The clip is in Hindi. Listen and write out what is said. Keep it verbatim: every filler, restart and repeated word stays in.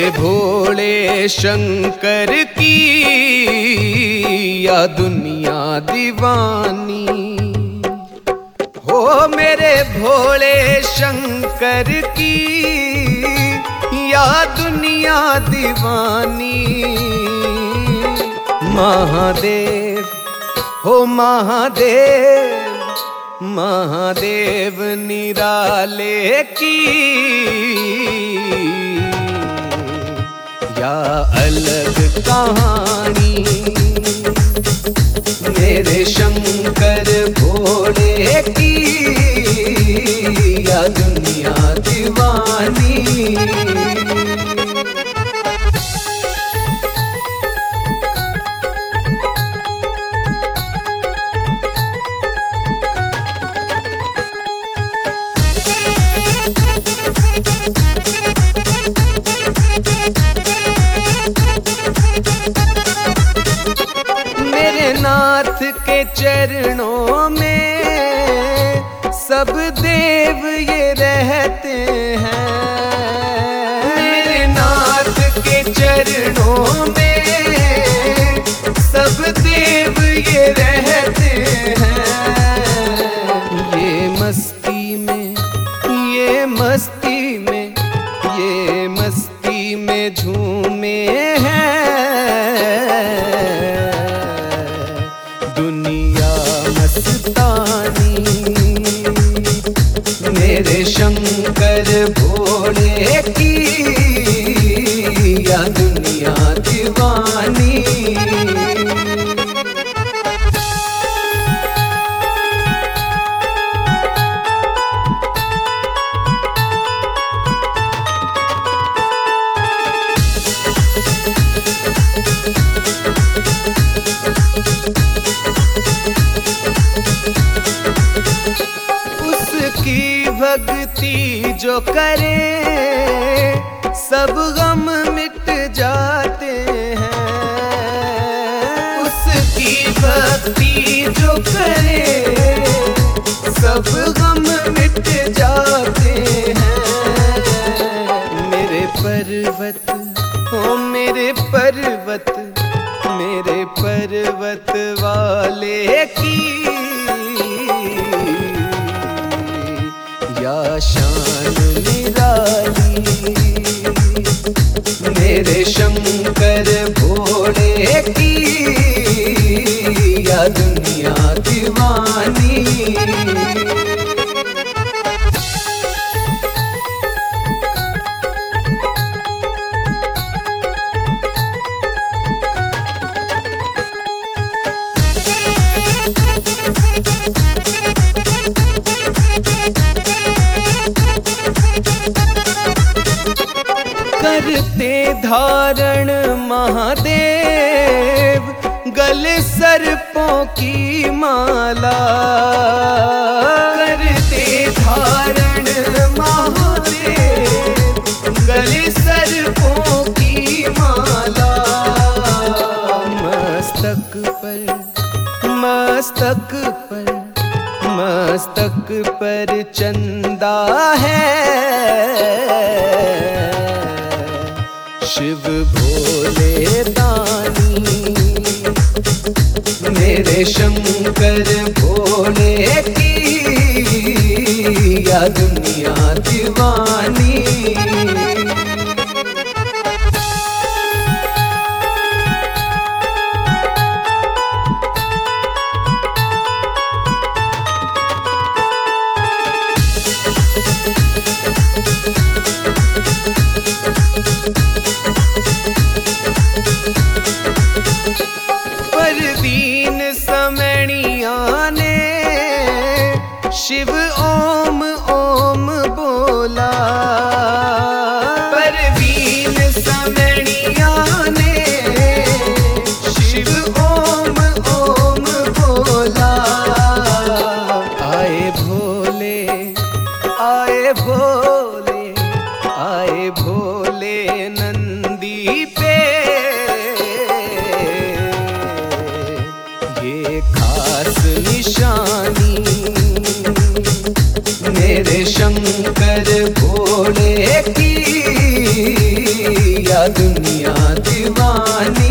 भोले शंकर की या दुनिया दीवानी हो, मेरे भोले शंकर की या दुनिया दीवानी। महादेव हो महादेव, महादेव निराले की या अलग कहानी। मेरे शंकर भोले की या दुनिया दीवानी। नाथ के चरणों में सब देव ये रहते हैं। मेरे नाथ के चरणों में सब देव ये रहते हैं। ये मस्ती में, ये मस्ती में, ये मस्ती में झूमे हैं। मेरे शंकर भोले की या दुनिया दीवानी। भक्ति जो करे सब गम मिट जाते हैं। उसकी भक्ति जो करे सब गम मिट जाते हैं। मेरे पर्वत ओ मेरे पर्वत, मेरे पर्वत वाले की या शान निराली। मेरे शंकर भोले की या दुनिया दीवानी। करते धारण महादेव गले सर्पों की माला। करते धारण महादेव गले सर्पों की माला। मस्तक पर, मस्तक पर, मस्तक पर चंदा है। शिव भोले दानी। मेरे शंकर भोले की या दुनिया दीवानी। परवीन समणिया ने शिव ओम ओम बोला। परवीन समणिया ने शिव ओम ओम बोला। आए भोले, आए भोले, आए भोले नंदी पे। ये खास निशानी मेरे शंकर भोले की तेरा दुनिया दीवानी।